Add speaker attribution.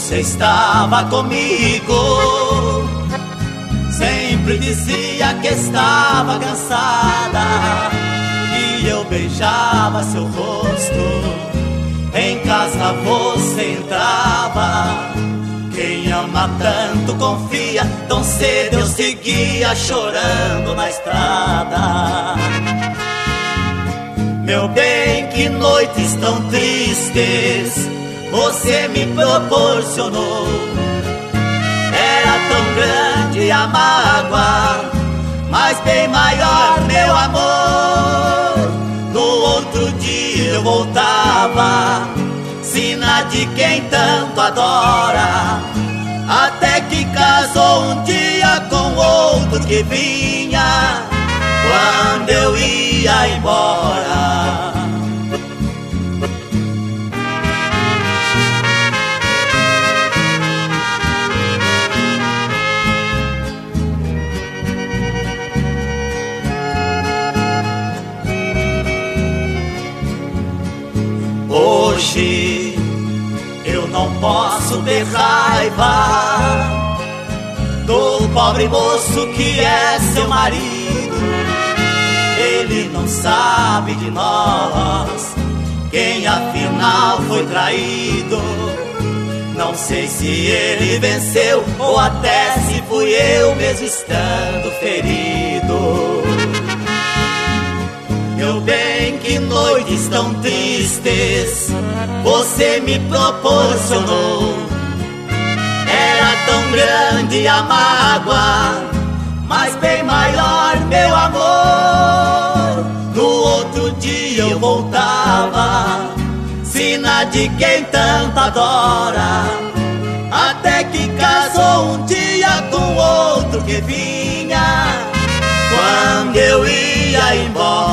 Speaker 1: você estava comigo. Sempre dizia que estava cansada e eu beijava seu rosto. Em casa você entrava. Quem ama tanto confia. Tão cedo eu seguia chorando na estrada. Meu bem, que noites tão tristes você me proporcionou. Era tão grande a mágoa, mas bem maior meu amor. No outro dia eu voltava, sina de quem tanto adora. Até que casou um dia com outro que vinha quando eu ia embora. Hoje eu não posso ter raiva do pobre moço que é seu marido. Ele não sabe de nós, quem afinal foi traído. Não sei se ele venceu ou até se fui eu mesmo estando ferido. Meu bem, que noites tão tristes você me proporcionou. Era tão grande a mágoa, mas bem maior meu amor. No outro dia eu voltava, sina de quem tanto adora. Até que casou um dia com outro que vinha quando eu ia embora.